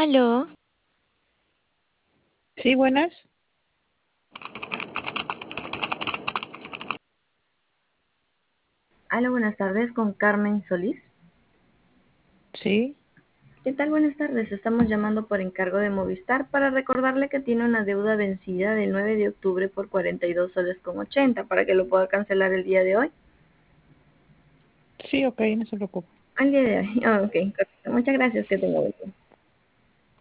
Aló, Sí, buenas. Hola, buenas tardes con Carmen Solís. Sí, ¿Qué tal? Buenas tardes. Estamos llamando por encargo de Movistar para recordarle que tiene una deuda vencida del 9 de octubre por 42 soles con 80 para que lo pueda cancelar el día de hoy. sí, ok, no se preocupe. Al día de hoy. Ah, ok, correcto. Muchas gracias. Que tenga buen día.